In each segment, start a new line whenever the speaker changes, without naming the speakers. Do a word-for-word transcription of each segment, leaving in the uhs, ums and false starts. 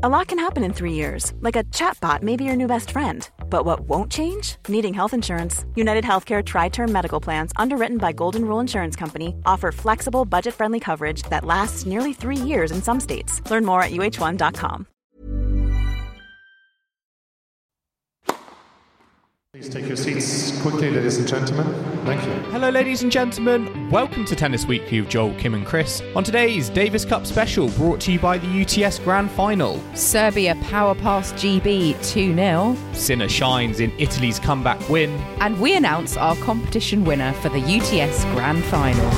A lot can happen in three years, like a chatbot may be your new best friend. But what won't change? Needing health insurance. United Healthcare Tri-Term Medical Plans, underwritten by Golden Rule Insurance Company, offer flexible, budget-friendly coverage that lasts nearly three years in some states. Learn more at U H one dot com.
Please take your seats quickly, ladies and gentlemen. Thank you.
Hello, ladies and gentlemen. Welcome to Tennis Weekly with Joel, Kim and Chris. On today's Davis Cup special, brought to you by the U T S Grand Final.
Serbia power past G B two nil.
Sinner shines in Italy's comeback win.
And we announce our competition winner for the U T S Grand Final.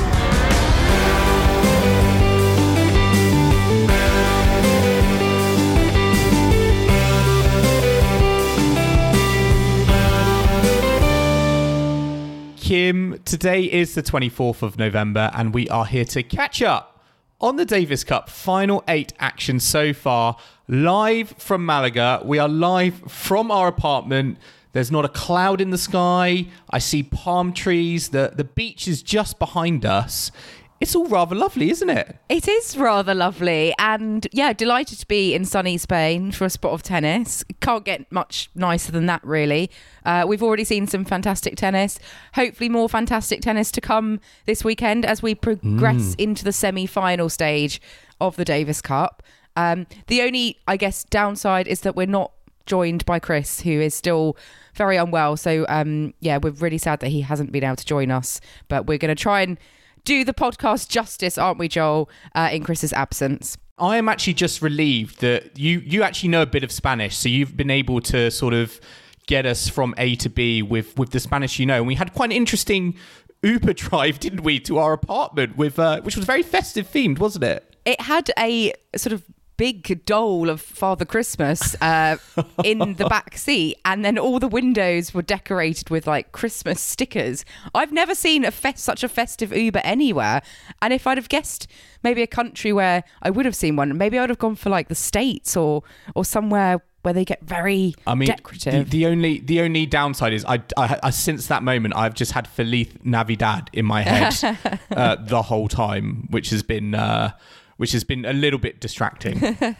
Kim, today is the twenty-fourth of November and we are here to catch up on the Davis Cup Final eight action so far. Live from Malaga. We are live from our apartment. There's not a cloud in the sky. I see palm trees. The, the beach is just behind us. It's all rather lovely, isn't it?
It is rather lovely. And yeah, delighted to be in sunny Spain for a spot of tennis. Can't get much nicer than that, really. Uh, we've already seen some fantastic tennis. Hopefully more fantastic tennis to come this weekend as we progress mm. into the semi-final stage of the Davis Cup. Um, the only, I guess, downside is that we're not joined by Chris, who is still very unwell. So um, yeah, we're really sad that he hasn't been able to join us. But we're going to try and do the podcast justice, aren't we, Joel, uh, in Chris's absence?
I am actually just relieved that you you actually know a bit of Spanish, so you've been able to sort of get us from A to B with, with the Spanish you know. And we had quite an interesting Uber drive, didn't we, to our apartment, with uh, which was very festive themed, wasn't it?
It had a sort of big doll of Father Christmas uh, in the back seat, and then all the windows were decorated with like Christmas stickers. I've never seen a fest, such a festive Uber anywhere, and if I'd have guessed maybe a country where I would have seen one, maybe I would have gone for like the States or or somewhere where they get very
I mean,
decorative.
The, the only the only downside is I, I, I since that moment I've just had Feliz Navidad in my head uh, the whole time, which has been uh, which has been a little bit distracting.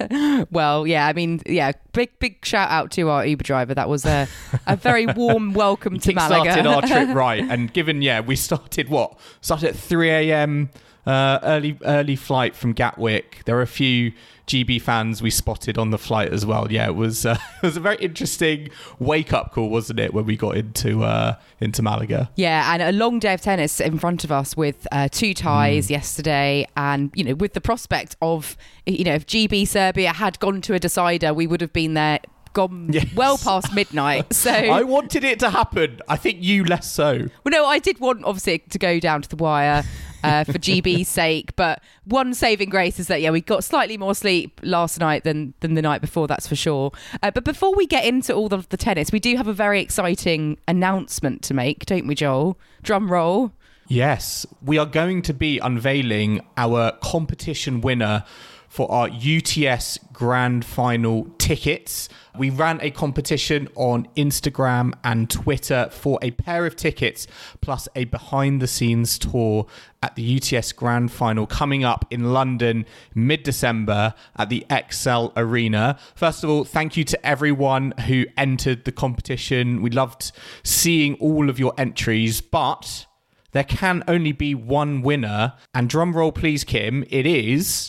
Well, yeah, I mean, yeah, big big shout out to our Uber driver. That was a, a very warm welcome to Malaga.
Started our trip right, and given yeah, we started what started at three a.m. Uh, early early flight from Gatwick. There were a few G B fans we spotted on the flight as well. Yeah, it was uh, it was a very interesting wake up call, wasn't it, when we got into uh, into Malaga?
Yeah, and a long day of tennis in front of us with uh, two ties mm. yesterday, and you know, with the prospect of, you know, if G B Serbia had gone to a decider, we would have been there. Gone yes. well past midnight. So
I wanted it to happen. I think you less so.
Well, no, I did want obviously to go down to the wire uh, for G B's sake, but one saving grace is that yeah, we got slightly more sleep last night than than the night before. That's for sure. Uh, but before we get into all of the tennis, we do have a very exciting announcement to make, don't we, Joel? Drum roll.
Yes, we are going to be unveiling our competition winner for our U T S Grand Final tickets. We ran a competition on Instagram and Twitter for a pair of tickets plus a behind-the-scenes tour at the U T S Grand Final coming up in London mid-December at the Excel Arena. First of all, thank you to everyone who entered the competition. We loved seeing all of your entries, but there can only be one winner. And drum roll please, Kim, it is...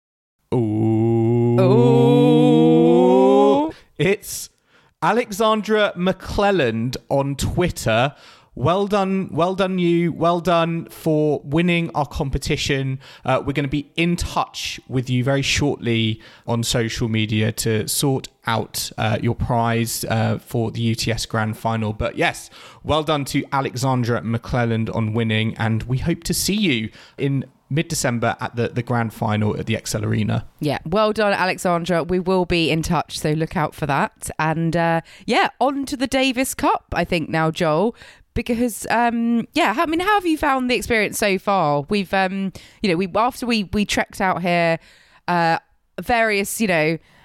Ooh.
Ooh.
It's Alexandra McClelland on Twitter. Well done, well done you, well done for winning our competition. Uh, we're going to be in touch with you very shortly on social media to sort out uh, your prize uh, for the U T S Grand Final. But yes, well done to Alexandra McClelland on winning, and we hope to see you in mid-December at the, the Grand Final at the Excel Arena.
Yeah, well done, Alexandra. We will be in touch, so look out for that. And uh, yeah, on to the Davis Cup, I think now, Joel. Because um, yeah, I mean, how have you found the experience so far? We've um, you know, we after we we trekked out here, uh, various you know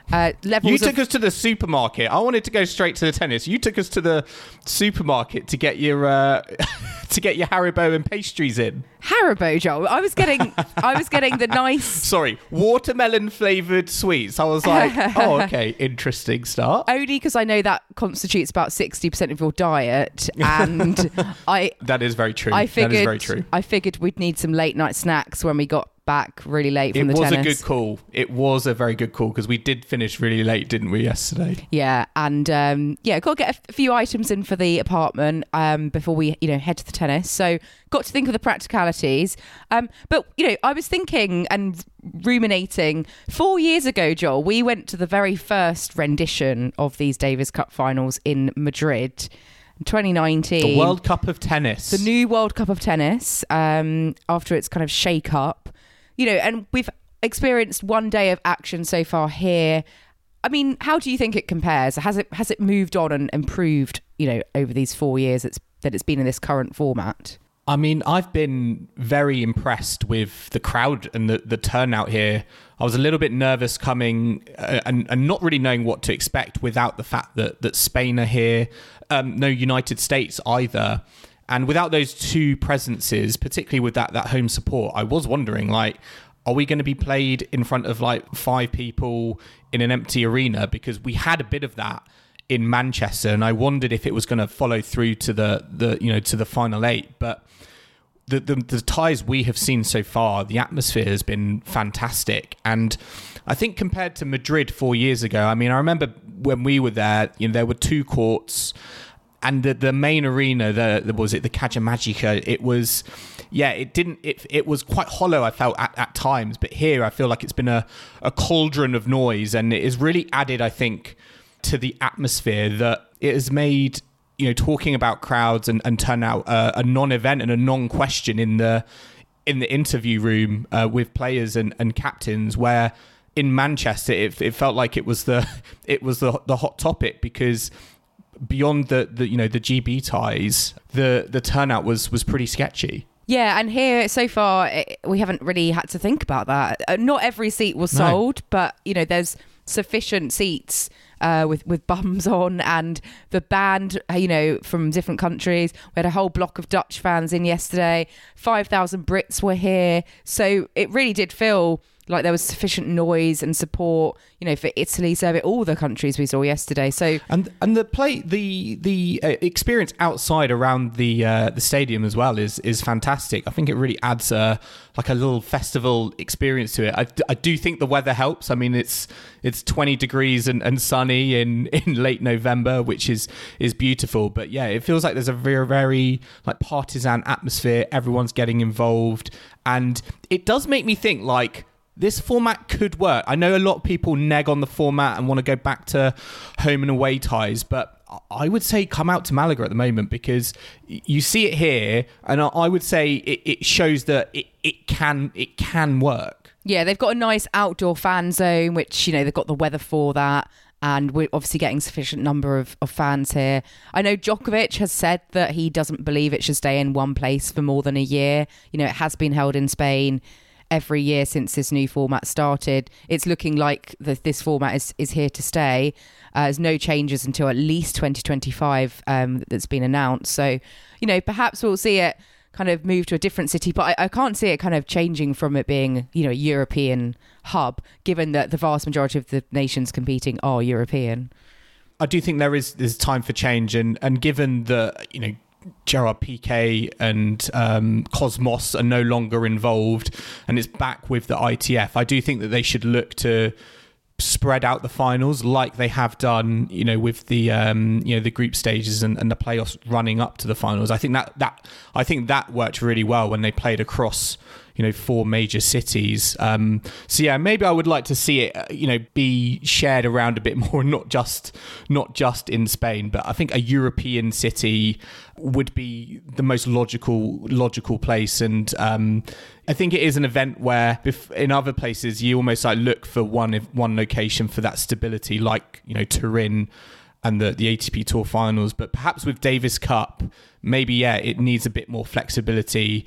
Uh, levels
You took
of-
us to the supermarket. I wanted to go straight to the tennis. You took us to the supermarket to get your uh, to get your Haribo and pastries in.
Haribo, Joel. I was getting, I was getting the nice.
Sorry, watermelon flavored sweets. I was like, oh, okay, interesting start.
Only because I know that constitutes about sixty percent of your diet, and I.
That is very true.
I figured.
that is very true.
I figured we'd need some late night snacks when we got back really late
It
from the
was
tennis.
a good call. It was a very good call because we did finish really late, didn't we, yesterday?
Yeah, and um, yeah, got to get a f- few items in for the apartment um, before we, you know, head to the tennis. So got to think of the practicalities. Um, but you know, I was thinking and ruminating. Four years ago, Joel, we went to the very first rendition of these Davis Cup finals in Madrid, twenty nineteen.
The World Cup of Tennis.
The new World Cup of Tennis. Um, after its kind of shake up, you know, and we've experienced one day of action so far here. I mean, how do you think it compares? Has it has it moved on and improved, you know, over these four years it's, that it's been in this current format?
I mean, I've been very impressed with the crowd and the, the turnout here. I was a little bit nervous coming uh, and, and not really knowing what to expect without the fact that, that Spain are here, um, no United States either. And without those two presences, particularly with that, that home support, I was wondering, like, are we going to be played in front of like five people in an empty arena? Because we had a bit of that in Manchester, and I wondered if it was going to follow through to the, the you know to the final eight. But the, the the ties we have seen so far, the atmosphere has been fantastic. And I think compared to Madrid four years ago, I mean, I remember when we were there, you know, there were two courts. And the, the main arena, the, the was it the Caja Magica? It was, yeah, it didn't. It it was quite hollow. I felt at, at times, but here I feel like it's been a, a cauldron of noise, and it has really added, I think, to the atmosphere that it has made. You know, talking about crowds and, and turnout uh, a non-event and a non-question in the in the interview room uh, with players and, and captains. Where in Manchester, it, it felt like it was the it was the the hot topic because. Beyond the, the you know the G B ties, the the turnout was was pretty sketchy.
Yeah, and here so far it, we haven't really had to think about that. Uh, not every seat was
No.
sold, but you know there's sufficient seats uh, with with bums on, and the band, uh, you know, from different countries. We had a whole block of Dutch fans in yesterday. Five thousand Brits were here, so it really did feel like there was sufficient noise and support, you know, for Italy, Serbia, all the countries we saw yesterday. So
And and the play the the uh, experience outside around the uh, the stadium as well is is fantastic. I think it really adds a like a little festival experience to it. I, I do think the weather helps. I mean, it's it's twenty degrees and, and sunny in, in late November, which is is beautiful. But yeah, it feels like there's a very very like partisan atmosphere. Everyone's getting involved, and it does make me think like. This format could work. I know a lot of people neg on the format and want to go back to home and away ties, but I would say come out to Malaga at the moment because you see it here, and I would say it, it shows that it, it can it can work.
yeah, they've got a nice outdoor fan zone, which, you know, they've got the weather for that. And we're obviously getting sufficient number of, of fans here. I know Djokovic has said that he doesn't believe it should stay in one place for more than a year. You know, it has been held in Spain every year since this new format started. It's looking like the, this format is, is here to stay. Uh, there's no changes until at least twenty twenty-five um, that's been announced. So, you know, perhaps we'll see it kind of move to a different city, but I, I can't see it kind of changing from it being, you know, a European hub, given that the vast majority of the nations competing are European.
I do think there is there's time for change, and and given that, you know, Gerard Piqué and um, Cosmos are no longer involved and it's back with the I T F, I do think that they should look to spread out the finals like they have done, you know, with the um, you know the group stages and, and the playoffs running up to the finals. I think that that I think that worked really well when they played across, you know, four major cities. Um, so yeah, maybe I would like to see it, you know, be shared around a bit more, not just not just in Spain. But I think a European city would be the most logical logical place. And um, I think it is an event where, if in other places, you almost like look for one one location for that stability, like, you know, Turin and the, the A T P Tour finals. But perhaps with Davis Cup, maybe, yeah, it needs a bit more flexibility.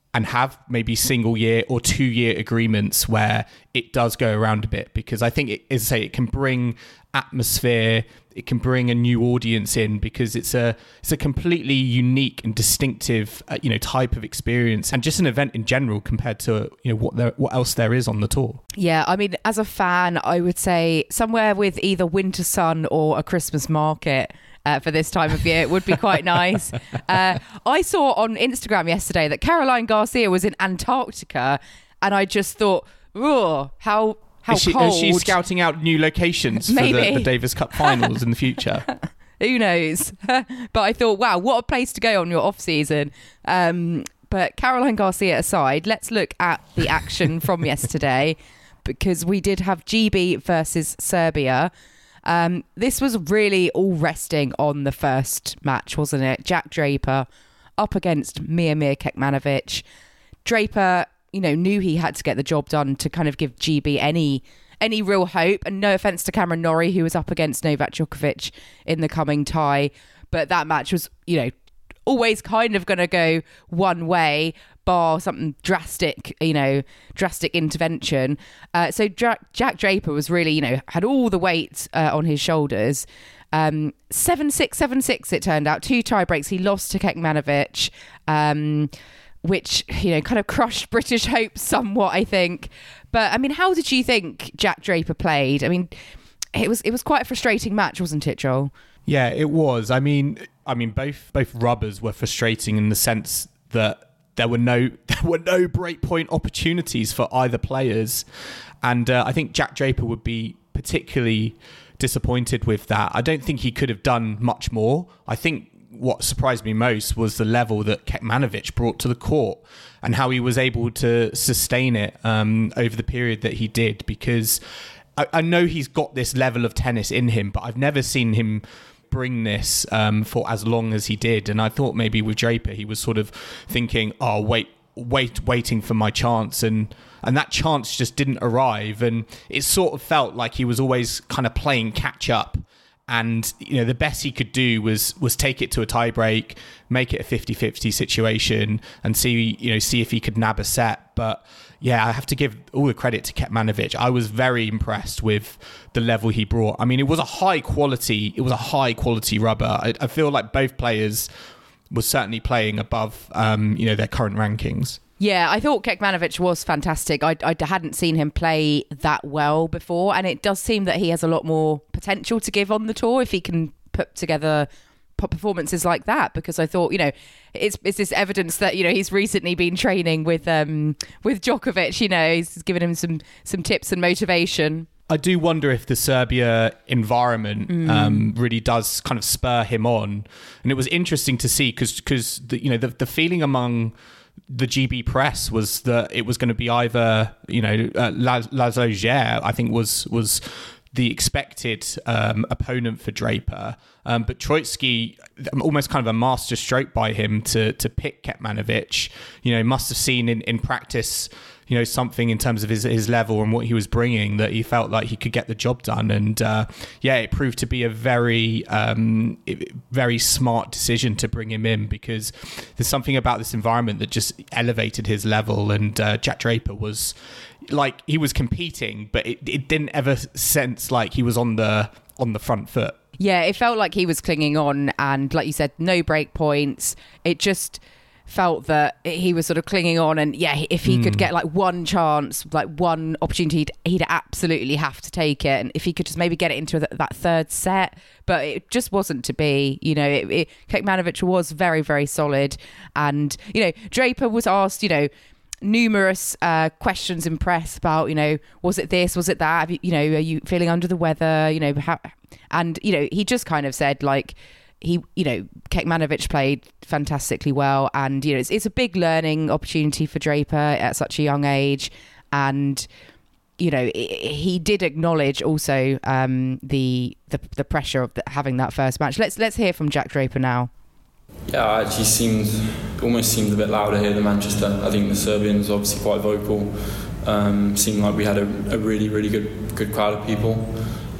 and have maybe single year or two year agreements where it does go around a bit, because I think it, as I say, it can bring atmosphere, it can bring a new audience in, because it's a it's a completely unique and distinctive uh, you know type of experience, and just an event in general compared to you know what there what else there is on the tour.
Yeah, I mean, as a fan, I would say somewhere with either winter sun or a Christmas market Uh, for this time of year, it would be quite nice. Uh, I saw on Instagram yesterday that Caroline Garcia was in Antarctica, and I just thought, oh, how how
is she,
cold.
Is she scouting out new locations for the, the Davis Cup finals in the future?
Who knows? But I thought, wow, what a place to go on your off season. Um, but Caroline Garcia aside, let's look at the action from yesterday, because we did have G B versus Serbia. Um, this was really all resting on the first match, wasn't it? Jack Draper up against Miomir Kekmanovic. Draper, you know, knew he had to get the job done to kind of give G B any any real hope. And no offence to Cameron Norrie, who was up against Novak Djokovic in the coming tie. But that match was, you know, always kind of going to go one way, bar something drastic, you know, drastic intervention. Uh, so Dra- Jack Draper was really, you know, had all the weight uh, on his shoulders. Um, seven six, seven six it turned out. Two tie breaks. He lost to Kekmanovic, um, which, you know, kind of crushed British hopes somewhat, I think. But, I mean, how did you think Jack Draper played? I mean, it was it was quite a frustrating match, wasn't it, Joel?
Yeah, it was. I mean, I mean, both both rubbers were frustrating in the sense that there were no there were no breakpoint opportunities for either players, and uh, I think Jack Draper would be particularly disappointed with that. I don't think he could have done much more. I think what surprised me most was the level that Kekmanovic brought to the court and how he was able to sustain it um, over the period that he did, because I, I know he's got this level of tennis in him, but I've never seen him bring this um, for as long as he did. And I thought maybe with Draper, he was sort of thinking, oh, wait, wait, waiting for my chance. And, and that chance just didn't arrive. And it sort of felt like he was always kind of playing catch up. And, you know, the best he could do was was take it to a tie break, make it a fifty-fifty situation and see, you know, see if he could nab a set. But yeah, I have to give all the credit to Kekmanovic. I was very impressed with the level he brought. I mean, it was a high quality, it was a high quality rubber. I, I feel like both players were certainly playing above, um, you know, their current rankings.
Yeah, I thought Kekmanovic was fantastic. I, I hadn't seen him play that well before, and it does seem that he has a lot more potential to give on the tour if he can put together performances like that, because I thought, you know, it's it's this evidence that, you know, he's recently been training with um with Djokovic, you know, he's given him some some tips and motivation.
I do wonder if the Serbia environment mm. um, really does kind of spur him on. And it was interesting to see because because you know the the feeling among the G B press was that it was going to be either, you know, uh, Laszlo Djere, I think was was the expected um, opponent for Draper. Um, but Troitsky, almost kind of a master stroke by him to to pick Kekmanovic, you know, must have seen in, in practice, you know, something in terms of his, his level and what he was bringing that he felt like he could get the job done. And uh, yeah, it proved to be a very, um, very smart decision to bring him in, because there's something about this environment that just elevated his level. And uh, Jack Draper was like, he was competing, but it, it didn't ever sense like he was on the on the front foot.
Yeah, it felt like he was clinging on, and like you said, no break points. It just felt that he was sort of clinging on, and yeah, if he mm. could get like one chance, like one opportunity, he'd, he'd absolutely have to take it. And if he could just maybe get it into that, that third set, but it just wasn't to be. You know, it, it, Kekmanovic was very, very solid, and you know, Draper was asked, you know, numerous uh, questions in press about, you know, was it this, was it that? Have you, you know, are you feeling under the weather? You know, how, and you know, he just kind of said like. He, you know, Kekmanovic played fantastically well, and you know, it's, it's a big learning opportunity for Draper at such a young age, and you know, he did acknowledge also um, the, the the pressure of the, having that first match. Let's let's hear from Jack Draper now.
Yeah, it actually seemed almost seemed a bit louder here than Manchester. I think the Serbians obviously quite vocal. Um, seemed like we had a, a really really good good crowd of people.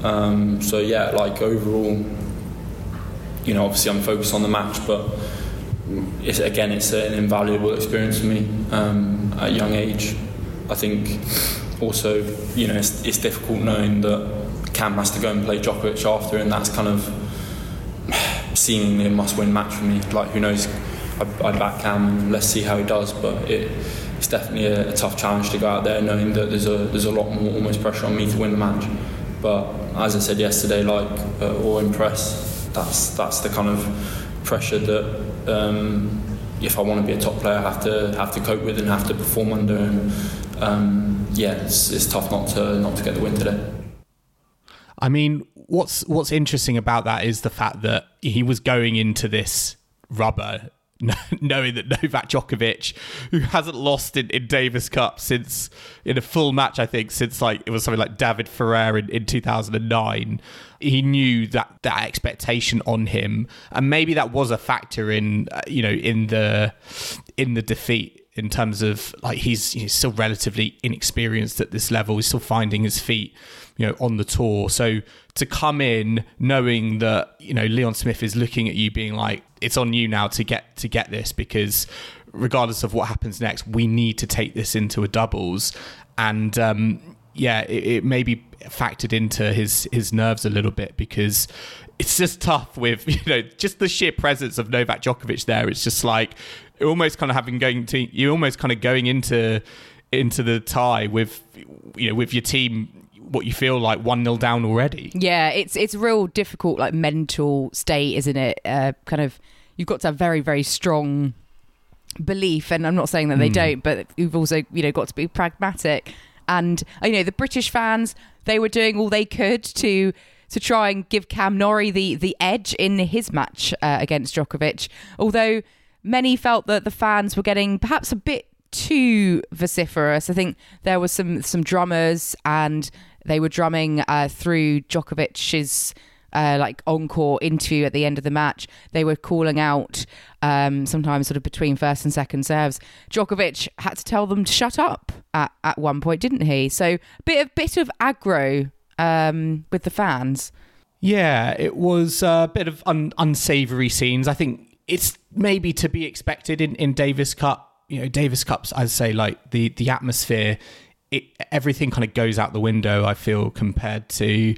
Um, so yeah, like overall. You know, obviously I'm focused on the match, but it's, again, it's an invaluable experience for me um, at a young age. I think also, you know, it's, it's difficult knowing that Cam has to go and play Djokovic after, and that's kind of seemingly a must-win match for me. Like, who knows? I, I back Cam. Let's see how he does. But it, it's definitely a, a tough challenge to go out there, knowing that there's a there's a lot more almost pressure on me to win the match. But as I said yesterday, like uh, or in press, that's that's the kind of pressure that um, if I want to be a top player, I have to have to cope with and have to perform under. And um, yeah, it's, it's tough not to not to get the win today.
I mean, what's what's interesting about that is the fact that he was going into this rubber knowing that Novak Djokovic, who hasn't lost in, in Davis Cup since, in a full match, I think, since like it was something like David Ferrer in, in two thousand nine, he knew that that expectation on him, and maybe that was a factor in, uh, you know, in the in the defeat. In terms of like he's, he's still relatively inexperienced at this level, he's still finding his feet, you know, on the tour. So to come in knowing that, you know, Leon Smith is looking at you being like, it's on you now to get to get this, because regardless of what happens next, we need to take this into a doubles. And um, yeah, it, it maybe factored into his his nerves a little bit, because it's just tough with, you know, just the sheer presence of Novak Djokovic there. It's just like almost kind of having going to you almost kind of going into into the tie with, you know, with your team, what you feel like one nil down already.
Yeah, it's it's a real difficult like mental state, isn't it? Uh, kind of you've got to have very very strong belief, and I'm not saying that they mm. don't, but you've also, you know, got to be pragmatic. And you know, the British fans, they were doing all they could to to try and give Cam Norrie the the edge in his match uh, against Djokovic, although many felt that the fans were getting perhaps a bit too vociferous. I think there was some some drummers, and they were drumming uh, through Djokovic's uh, like encore interview at the end of the match. They were calling out um, sometimes sort of between first and second serves. Djokovic had to tell them to shut up at, at one point, didn't he? So a bit of bit of aggro um, with the fans.
Yeah, it was a bit of un- unsavoury scenes. I think it's maybe to be expected in, in Davis Cup. You know, Davis Cups, I'd say, like the, the atmosphere, it, everything kind of goes out the window, I feel, compared to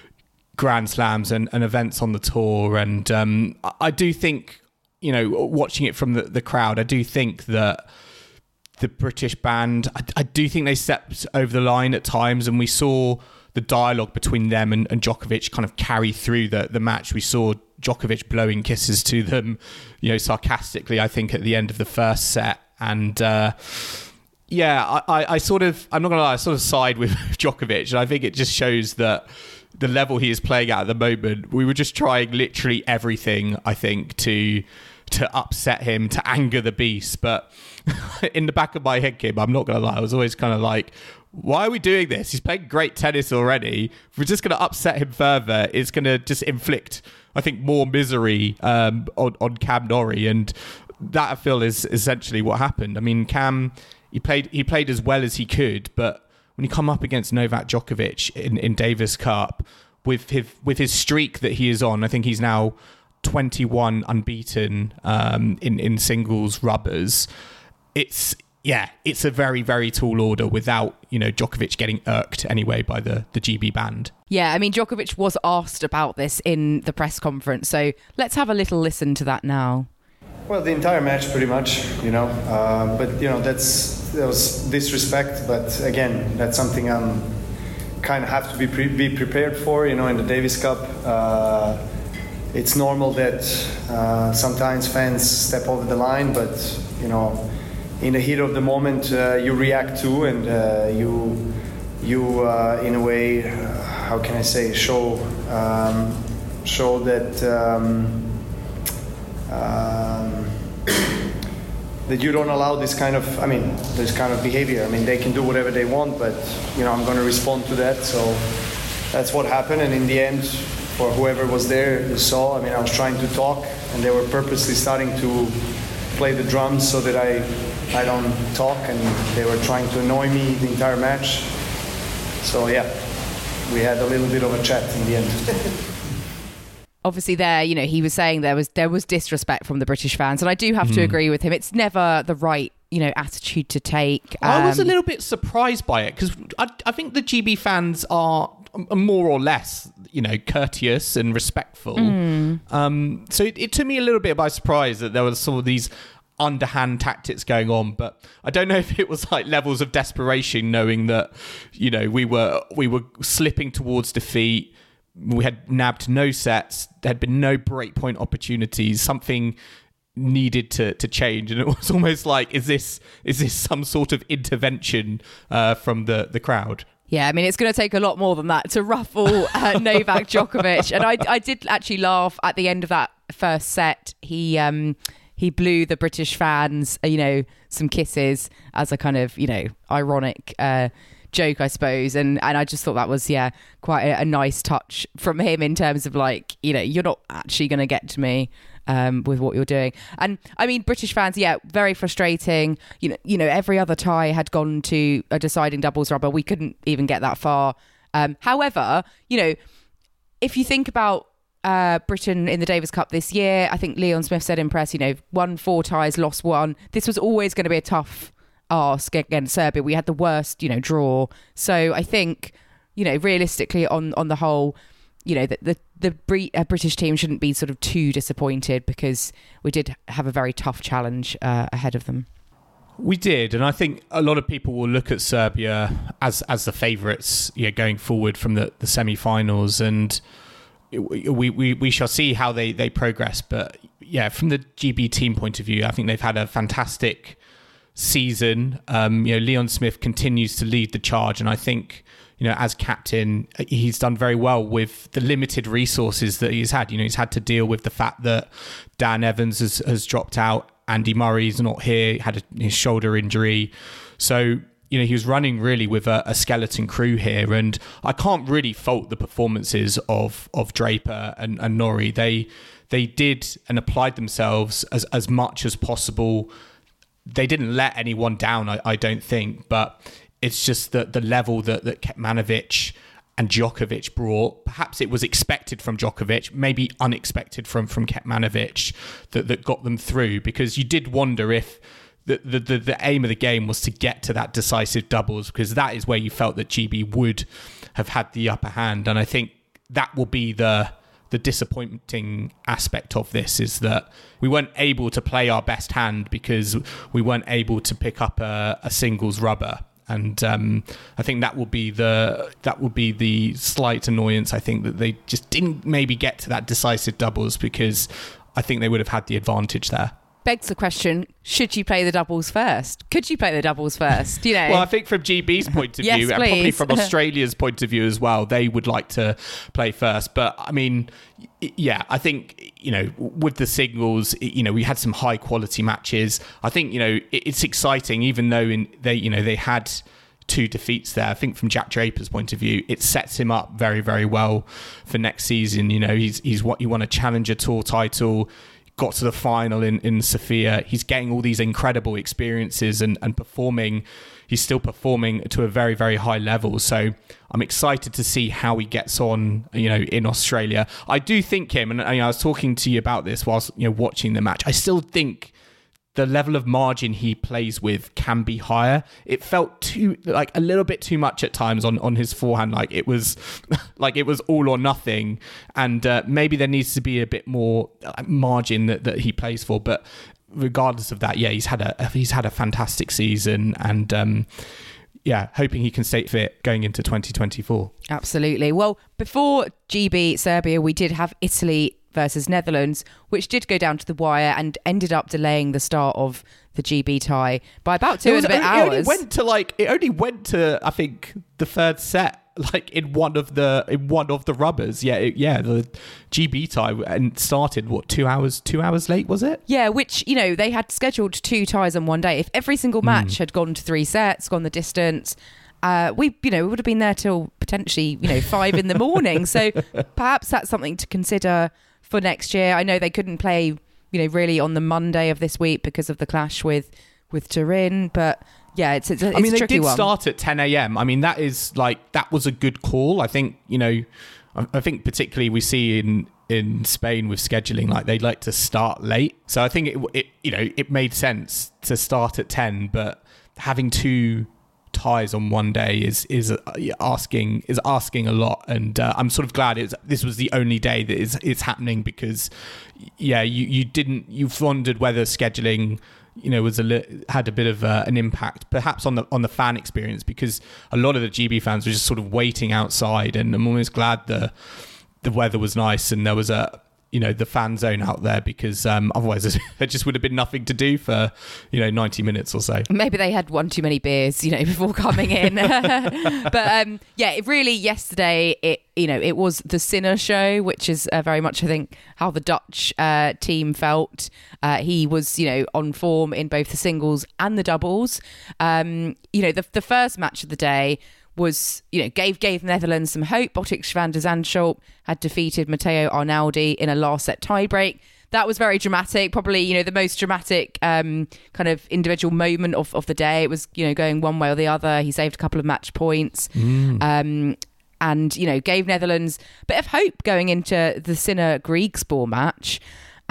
Grand Slams and, and events on the tour. And um, I do think, you know, watching it from the, the crowd, I do think that the British band, I, I do think they stepped over the line at times, and we saw the dialogue between them and, and Djokovic kind of carry through the, the match. We saw Djokovic blowing kisses to them, you know, sarcastically, I think, at the end of the first set. And uh, yeah, I, I, I sort of, I'm not going to lie, I sort of side with Djokovic. And I think it just shows that the level he is playing at at the moment, we were just trying literally everything, I think, to to upset him, to anger the beast. But in the back of my head, Kim, I'm not going to lie, I was always kind of like, why are we doing this? He's playing great tennis already. If we're just going to upset him further, it's going to just inflict, I think, more misery um, on, on Cam Norrie. And that, I feel, is essentially what happened. I mean, Cam, he played he played as well as he could, but when you come up against Novak Djokovic in, in Davis Cup, with his, with his streak that he is on, I think he's now twenty-one unbeaten um, in, in singles rubbers. It's... Yeah, it's a very, very tall order without, you know, Djokovic getting irked anyway by the, the G B band.
Yeah, I mean, Djokovic was asked about this in the press conference, so let's have a little listen to that now.
Well, the entire match, pretty much, you know, uh, but, you know, that's that was disrespect, but again, that's something I'm kind of have to be pre- be prepared for, you know, in the Davis Cup. Uh, it's normal that uh, sometimes fans step over the line, but, you know, in the heat of the moment, uh, you react to, and uh, you, you uh, in a way, uh, how can I say, show, um, show that um, um, that you don't allow this kind of, I mean, this kind of behavior. I mean, they can do whatever they want, but you know, I'm going to respond to that. So that's what happened, and in the end, for whoever was there, you saw. I mean, I was trying to talk, and they were purposely starting to play the drums so that I. I don't talk, and they were trying to annoy me the entire match. So yeah, we had a little bit of a chat in the end.
obviously there, you know, he was saying there was there was disrespect from the British fans, and I do have
mm.
to agree with him. It's never the right, you know, attitude to take.
I was a
Um,
little bit surprised by it because I, I think the G B fans are more or less, you know, courteous and respectful.
Mm.
Um, so it, it took me a little bit by surprise that there was some of these underhand tactics going on, but I don't know if it was like levels of desperation, knowing that, you know, we were we were slipping towards defeat. We had nabbed no sets. There had been no breakpoint opportunities. Something needed to to change, and it was almost like, is this is this some sort of intervention uh, from the the crowd?
Yeah, I mean, it's going to take a lot more than that to ruffle uh, Novak Djokovic. And I, I did actually laugh at the end of that first set. He um, he blew the British fans, you know, some kisses as a kind of, you know, ironic uh, joke, I suppose. And and I just thought that was, yeah, quite a, a nice touch from him in terms of like, you know, you're not actually going to get to me um, with what you're doing. And I mean, British fans, yeah, very frustrating. You know, you know, every other tie had gone to a deciding doubles rubber. We couldn't even get that far. Um, however, you know, if you think about uh, Britain in the Davis Cup this year, I think Leon Smith said in press, you know, won four ties, lost one. This was always going to be a tough ask against Serbia. We had the worst, you know, draw. So I think, you know, realistically on, on the whole, you know, the, the, the Brit- uh, British team shouldn't be sort of too disappointed because we did have a very tough challenge uh, ahead of them.
We did, and I think a lot of people will look at Serbia as as the favourites, you know, going forward from the, the semi-finals, and we, we, we shall see how they, they progress. But yeah, from the G B team point of view, I think they've had a fantastic season. Um, you know, Leon Smith continues to lead the charge, and I think, you know, as captain, he's done very well with the limited resources that he's had. You know, he's had to deal with the fact that Dan Evans has, has dropped out. Andy Murray's not here, had a, his shoulder injury. So, you know, he was running really with a, a skeleton crew here. And I can't really fault the performances of of Draper and, and Norrie. They they did and applied themselves as, as much as possible. They didn't let anyone down, I, I don't think. But it's just that the level that, that Kecmanovic and Djokovic brought, perhaps it was expected from Djokovic, maybe unexpected from from Kecmanovic, that, that got them through, because you did wonder if the, the, the, the aim of the game was to get to that decisive doubles, because that is where you felt that G B would have had the upper hand. And I think that will be the the disappointing aspect of this, is that we weren't able to play our best hand because we weren't able to pick up a, a singles rubber. And um, I think that will be the that will be the slight annoyance. I think that they just didn't maybe get to that decisive doubles, because I think they would have had the advantage there.
Begs the question, should you play the doubles first? Could you play the doubles first? You know.
Well, I think from G B's point of
Yes,
view, and probably
please.
from Australia's point of view as well, they would like to play first. But I mean, yeah, I think, you know, with the singles, you know, we had some high quality matches. I think, you know, it's exciting, even though in they, you know, they had two defeats there. I think from Jack Draper's point of view, it sets him up very, very well for next season. You know, he's he's what you want, a Challenger Tour title. Got to the final in, in Sofia. He's getting all these incredible experiences and, and performing. He's still performing to a very, very high level. So I'm excited to see how he gets on, you know, in Australia. I do think him, and you know, I was talking to you about this whilst, you know, watching the match. I still think the level of margin he plays with can be higher. It felt too, like a little bit too much at times on, on his forehand. Like it was, like it was all or nothing. And uh, maybe there needs to be a bit more margin that, that he plays for. But regardless of that, yeah, he's had a he's had a fantastic season, and um, yeah, hoping he can stay fit going into twenty twenty-four.
Absolutely. Well, before G B Serbia, we did have Italy versus Netherlands, which did go down to the wire and ended up delaying the start of the G B tie by about two and a bit
it
hours.
Only went to like it only went to I think the third set, like in one of the in one of the rubbers. Yeah, it, yeah, the G B tie and started what two hours two hours late, was it?
Yeah, which, you know, they had scheduled two ties on one day. If every single match mm. had gone to three sets, gone the distance, Uh, we, you know, we would have been there till potentially, you know, five in the morning. So perhaps that's something to consider for next year. I know they couldn't play, you know, really on the Monday of this week because of the clash with with Turin, but yeah, it's, it's, it's
I mean,
a tricky
they did
one.
Start at ten a.m. I mean, that is like that was a good call. I think, you know, I, I think particularly we see in in Spain with scheduling, like they like to start late. So I think it, it you know it made sense to start at ten, but having two ties on one day is is asking is asking a lot, and uh, I'm sort of glad it's this was the only day that is it's happening, because yeah you you didn't you've wondered whether scheduling you know was a li- had a bit of uh, an impact perhaps on the on the fan experience, because a lot of the G B fans were just sort of waiting outside, and I'm almost glad the the weather was nice and there was a you know the fan zone out there, because um, otherwise there just would have been nothing to do for you know ninety minutes or so.
Maybe they had one too many beers, you know, before coming in. But um, yeah, it really yesterday it you know it was the Sinner show, which is uh, very much I think how the Dutch uh, team felt. Uh, he was you know on form in both the singles and the doubles. Um, you know the the first match of the day was, you know, gave gave Netherlands some hope. Botic van der Zandschulp had defeated Matteo Arnaldi in a last set tiebreak. That was very dramatic, probably, you know, the most dramatic um, kind of individual moment of, of the day. It was, you know, going one way or the other. He saved a couple of match points. Mm. Um, and, you know, gave Netherlands a bit of hope going into the Sinner Griekspoor match.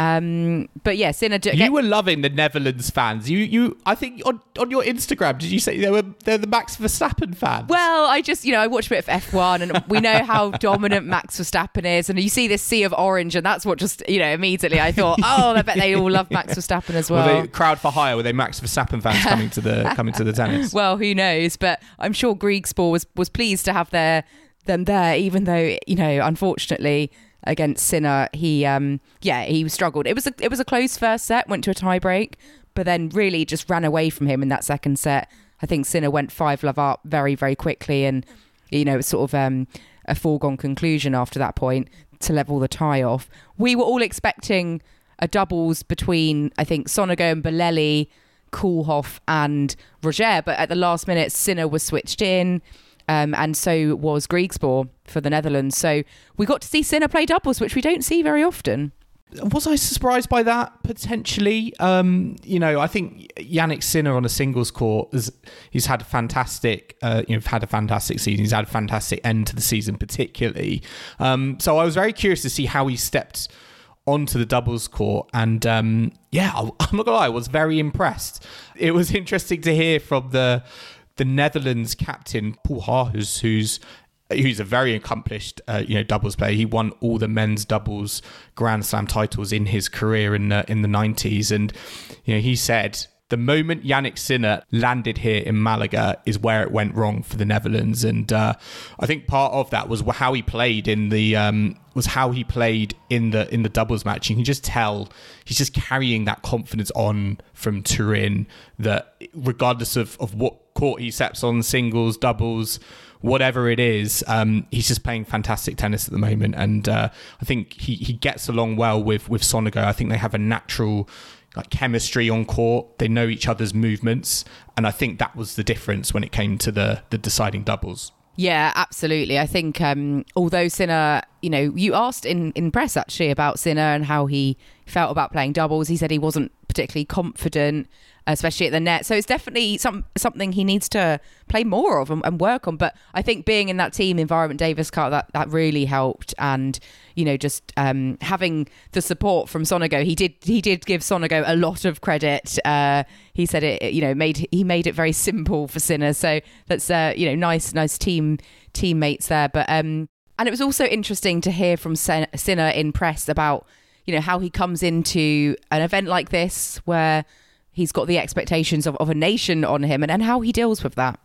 Um, but yeah, Sinner. Do-
you were loving the Netherlands fans. You, you. I think on, on your Instagram, did you say they were they're the Max Verstappen fans?
Well, I just you know I watch a bit of F one, and we know how dominant Max Verstappen is, and you see this sea of orange, and that's what just you know immediately I thought, oh, I bet they all love Max Verstappen as well.
Were they crowd for hire? Were they Max Verstappen fans coming to the coming to the tennis?
Well, who knows? But I'm sure Griekspoor was was pleased to have their them there, even though you know unfortunately. Against Sinner, he um yeah he struggled. It was a it was a close first set, went to a tie break, but then really just ran away from him in that second set. I think Sinner went five love up very very quickly, and you know it was sort of um a foregone conclusion after that point to level the tie off. We were all expecting a doubles between I think Sonego and Bolelli, Koolhof and Roger, but at the last minute Sinner was switched in. Um, and so was Griekspoor for the Netherlands. So we got to see Sinner play doubles, which we don't see very often.
Was I surprised by that? Potentially. Um, you know, I think Jannik Sinner on a singles court, is, he's had a fantastic, uh, you know, had a fantastic season. He's had a fantastic end to the season, particularly. Um, so I was very curious to see how he stepped onto the doubles court, and um, yeah, I'm not gonna lie, I was very impressed. It was interesting to hear from the. The Netherlands captain Paul Haarhuis, who's who's a very accomplished uh, you know doubles player. He won all the men's doubles Grand Slam titles in his career in the, in the nineties, and you know he said the moment Jannik Sinner landed here in Malaga is where it went wrong for the Netherlands, and uh, I think part of that was how he played in the um, was how he played in the in the doubles match. You can just tell he's just carrying that confidence on from Turin, that regardless of, of what court he steps on, singles, doubles, whatever it is, um, he's just playing fantastic tennis at the moment, and uh, I think he, he gets along well with with Sonego. I think they have a natural like chemistry on court. They know each other's movements, and I think that was the difference when it came to the the deciding doubles.
Yeah, absolutely. I think um, although Sinner, you know, you asked in, in press actually about Sinner and how he felt about playing doubles. He said he wasn't particularly confident, especially at the net. So it's definitely some something he needs to play more of and, and work on. But I think being in that team environment, Davis Cup, that, that really helped. And, you know, just um, having the support from Sonego, he did he did give Sonego a lot of credit. Uh, he said it, you know, made he made it very simple for Sinner. So that's, uh, you know, nice, nice team teammates there. But um, and it was also interesting to hear from Sinner in press about, you know, how he comes into an event like this where he's got the expectations of, of a nation on him, and, and how he deals with that.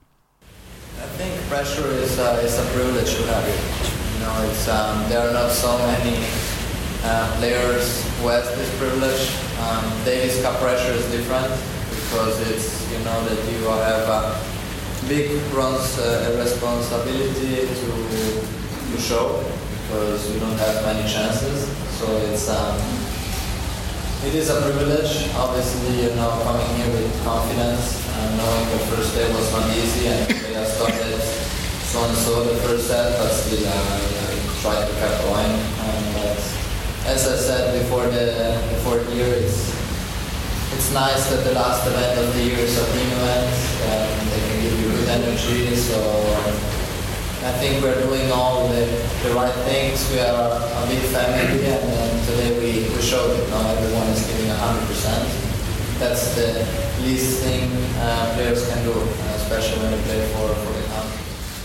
I think pressure is, uh, is a privilege to have it. You know, it's, um, there are not so many uh, players who have this privilege. Um, Davis Cup pressure is different because it's, you know, that you have a big runs, uh, responsibility to, to show because you don't have many chances. So it's um, it is a privilege. Obviously, you know, coming here with confidence and knowing the first day was not easy, and I started so and so the first set, but still uh, I tried to keep going. And but as I said before the before the year, it's it's nice that the last event of the year is a team event, and they can give you good energy. So I think we're doing all the, the right things. We are a big family, and, and today we, we showed that not everyone is giving one hundred percent. That's the least thing uh, players can do, especially when they play for, for the country.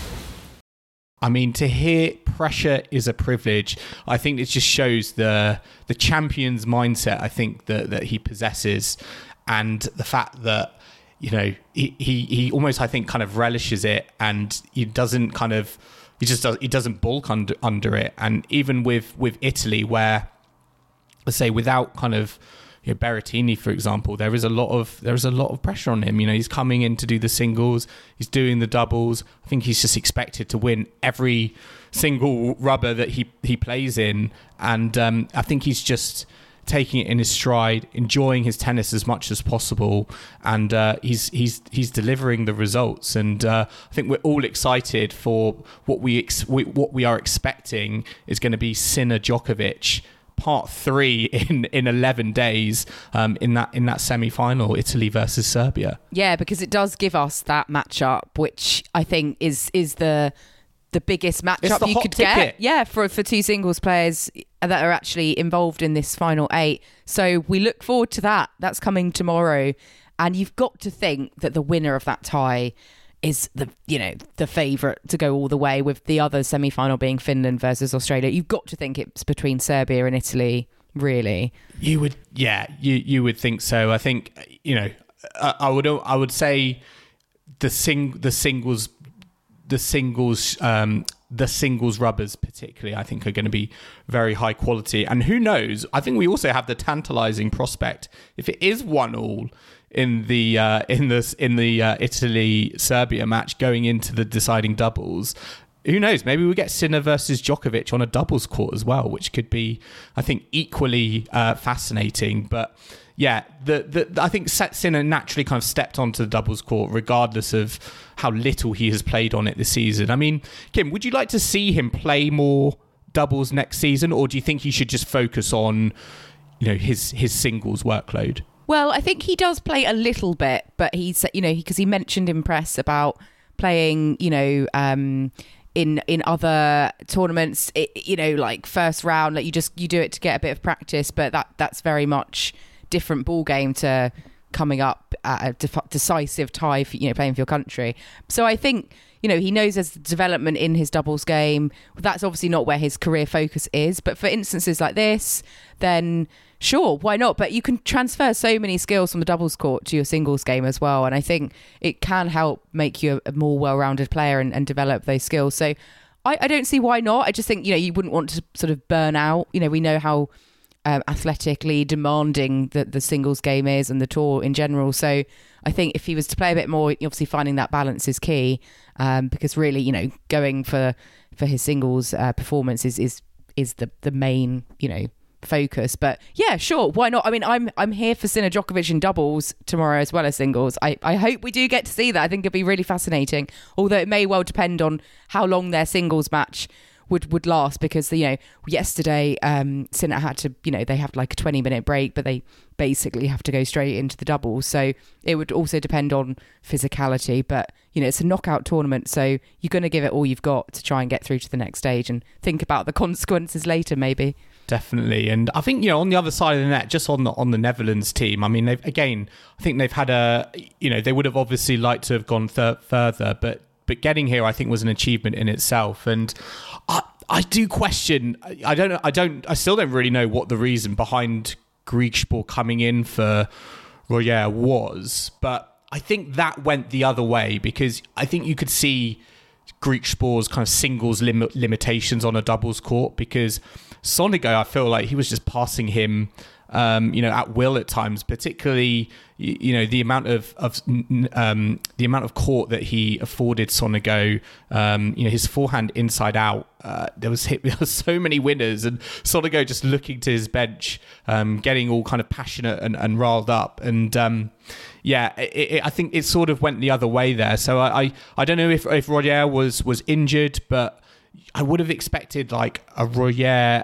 I mean, to hear pressure is a privilege, I think it just shows the the champion's mindset, I think, that, that he possesses, and the fact that, you know, he, he, he almost, I think, kind of relishes it, and he doesn't kind of, he just does, he doesn't bulk under, under it. And even with, with Italy, where, let's say, without kind of, you know, Berrettini, for example, there is a lot of there is a lot of pressure on him. You know, he's coming in to do the singles, he's doing the doubles. I think he's just expected to win every single rubber that he he plays in, and um, I think he's just taking it in his stride, enjoying his tennis as much as possible, and uh, he's he's he's delivering the results. And uh, I think we're all excited for what we, ex- we what we are expecting is going to be Sinner Djokovic part three in in eleven days um, in that in that semi-final, Italy versus Serbia. Yeah,
because it does give us that matchup, which I think is is the the biggest matchup you could ticket. get. Yeah, for for two singles players that are actually involved in this final eight. So we look forward to that. That's coming tomorrow, and you've got to think that the winner of that tie is the you know the favourite to go all the way, with the other semi-final being Finland versus Australia. You've got to think it's between Serbia and Italy, really.
You would, yeah, you you would think so. I think, you know, I, I would I would say the sing the singles the singles um, the singles rubbers particularly, I think, are going to be very high quality. And who knows? I think we also have the tantalising prospect, if it is one all in the uh, in this in the uh, Italy Serbia match going into the deciding doubles, who knows? Maybe we get Sinner versus Djokovic on a doubles court as well, which could be, I think, equally uh, fascinating. But yeah, the, the I think Sinner naturally kind of stepped onto the doubles court, regardless of how little he has played on it this season. I mean, Kim, would you like to see him play more doubles next season, or do you think he should just focus on, you know, his his singles workload?
Well, I think he does play a little bit, but he's, you know, because he, he mentioned in press about playing, you know, um, in in other tournaments, it, you know, like first round, like you just you do it to get a bit of practice, but that that's very much different ball game to coming up at a def- decisive tie for, you know, playing for your country. So I think, you know, he knows there's development in his doubles game. That's obviously not where his career focus is, but for instances like this, then sure, why not? But you can transfer so many skills from the doubles court to your singles game as well, and I think it can help make you a, a more well-rounded player and, and develop those skills. So I, I don't see why not. I just think, you know, you wouldn't want to sort of burn out. You know, we know how Um, athletically demanding the, the singles game is, and the tour in general. So I think if he was to play a bit more, obviously finding that balance is key, um, because really, you know, going for for his singles uh, performance is is is the the main, you know, focus. But yeah, sure, why not? I mean, I'm I'm here for Sinner Djokovic in doubles tomorrow as well as singles. I, I hope we do get to see that. I think it'd be really fascinating, although it may well depend on how long their singles match would would last, because, you know, yesterday um Sinner had to, you know, they have like a twenty minute break, but they basically have to go straight into the doubles. So it would also depend on physicality, but, you know, it's a knockout tournament, so you're going to give it all you've got to try and get through to the next stage and think about the consequences later, maybe.
Definitely. And I think, you know, on the other side of the net, just on the on the Netherlands team, I mean, they've again, I think they've had a, you know, they would have obviously liked to have gone th- further, but but getting here, I think, was an achievement in itself. And I, I do question. I don't. I don't. I still don't really know what the reason behind Griekspoor coming in for Royer was, but I think that went the other way, because I think you could see Griekspoor's kind of singles lim- limitations on a doubles court, because Sonego, I feel like he was just passing him, um, you know, at will at times, particularly, you, you know, the amount of, of um, the amount of court that he afforded Sonego, um, you know, his forehand inside out, uh, there was hit, there was so many winners, and Sonego just looking to his bench, um, getting all kind of passionate and, and riled up. And, um, yeah, it, it, I think it sort of went the other way there. So I, I, I don't know if, if Royer was, was injured, but I would have expected like a Royer,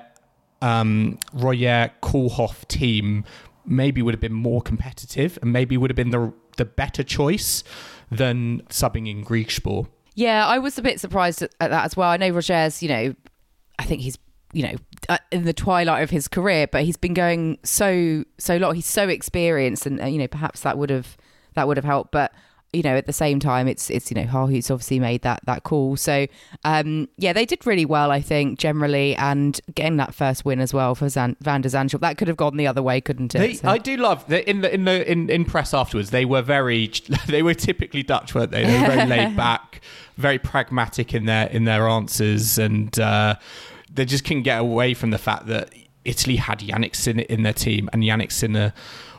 um, Royer Koolhof team maybe would have been more competitive, and maybe would have been the the better choice than subbing in Griekspoor.
Yeah, I was a bit surprised at, at that as well. I know Roger's, you know, I think he's, you know, uh, in the twilight of his career, but he's been going so so long. He's so experienced, and uh, you know, perhaps that would have that would have helped. But you know, at the same time, it's it's you know, Haarhuis obviously made that that call. So um, yeah, they did really well, I think, generally, and getting that first win as well for Zan- Van der Zandschulp. That could have gone the other way, couldn't it?
They,
So-
I do love that in the in the in, in press afterwards. They were very they were typically Dutch, weren't they? They were very laid back, very pragmatic in their in their answers, and uh, they just couldn't get away from the fact that Italy had Yannick Sinner in their team, and Yannick Sinner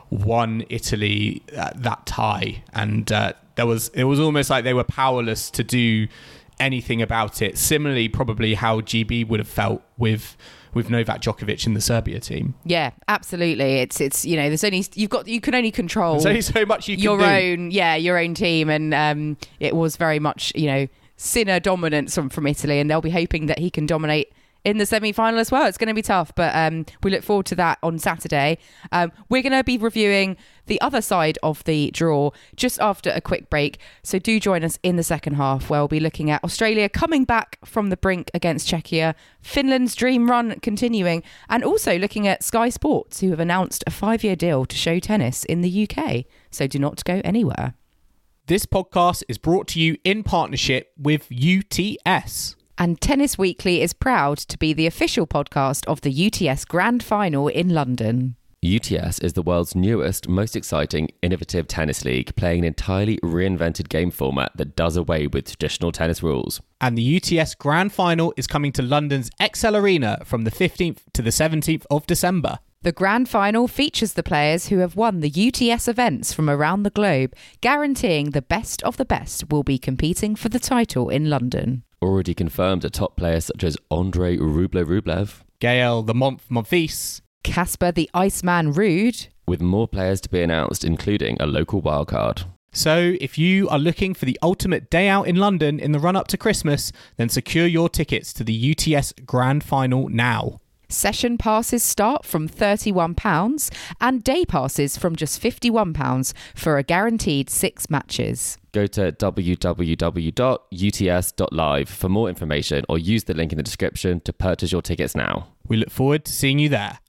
won Italy uh, that tie, and uh, there was it was almost like they were powerless to do anything about it. Similarly, probably how G B would have felt with with Novak Djokovic in the Serbia team.
Yeah, absolutely. It's it's you know, there's only you've got you can only control
There's only so much you can
your
do.
own yeah your own team, and um, it was very much you know Sinner dominance from from Italy, and they'll be hoping that he can dominate in the semi-final as well. It's going to be tough, but um, we look forward to that on Saturday. Um, we're going to be reviewing the other side of the draw just after a quick break. So do join us in the second half, where we'll be looking at Australia coming back from the brink against Czechia, Finland's dream run continuing, and also looking at Sky Sports, who have announced a five-year deal to show tennis in the U K. So do not go anywhere.
This podcast is brought to you in partnership with U T S.
And Tennis Weekly is proud to be the official podcast of the U T S Grand Final in London.
U T S is the world's newest, most exciting, innovative tennis league, playing an entirely reinvented game format that does away with traditional tennis rules.
And the U T S Grand Final is coming to London's X L Arena from the fifteenth to the seventeenth of December.
The Grand Final features the players who have won the U T S events from around the globe, guaranteeing the best of the best will be competing for the title in London.
Already confirmed are top players such as Andrei Rublev-Rublev,
Gael the Month Monfils,
Casper the Iceman Ruud,
with more players to be announced, including a local wildcard.
So if you are looking for the ultimate day out in London in the run-up to Christmas, then secure your tickets to the U T S Grand Final now.
Session passes start from thirty-one pounds and day passes from just fifty-one pounds for a guaranteed six matches.
Go to w w w dot u t s dot live for more information, or use the link in the description to purchase your tickets now.
We look forward to seeing you there.